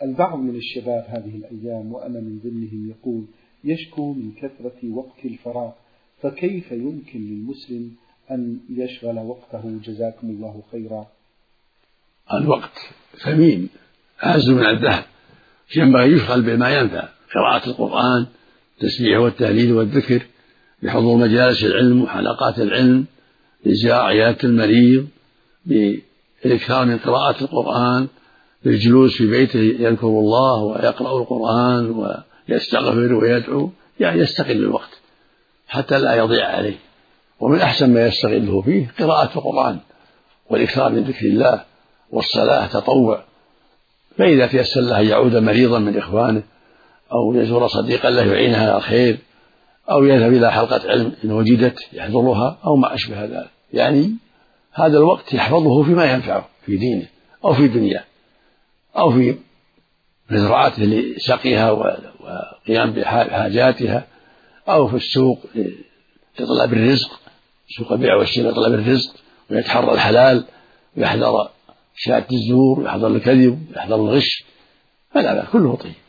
البعض من الشباب هذه الأيام وأنا من ضمنهم يقول يشكو من كثرة وقت الفراغ، فكيف يمكن للمسلم أن يشغل وقته؟ جزاكم الله خيرا. الوقت ثمين أعز من الذهب، ينبغي يشغل بما ينفع، قراءة القرآن، التسبيح والتهليل والذكر، بحضور مجالس العلم وحلقات العلم، بزيارة عيادة المريض، بالإكثار من قراءة القرآن، بالجلوس في بيته يذكر الله ويقرأ القرآن ويستغفر ويدعو، يعني يستغل الوقت حتى لا يضيع عليه. ومن أحسن ما يستغله فيه قراءة القرآن والإكثار من ذكر الله والصلاة تطوع. فإذا تيسر له أن يعود مريضا من إخوانه أو يزور صديقا له يعينه على الخير أو يذهب إلى حلقة علم إن وجدت يحضرها أو ما أشبه ذلك، يعني هذا الوقت يحفظه فيما ينفعه في دينه أو في دنياه أو في مزرعته لسقيها وقيام بحاجاتها، أو في السوق لطلب الرزق، سوق البيع والشراء لطلب الرزق، ويتحرى الحلال ويحذر شهادة الزور ويحذر الكذب ويحذر الغش، هذا كله طيب.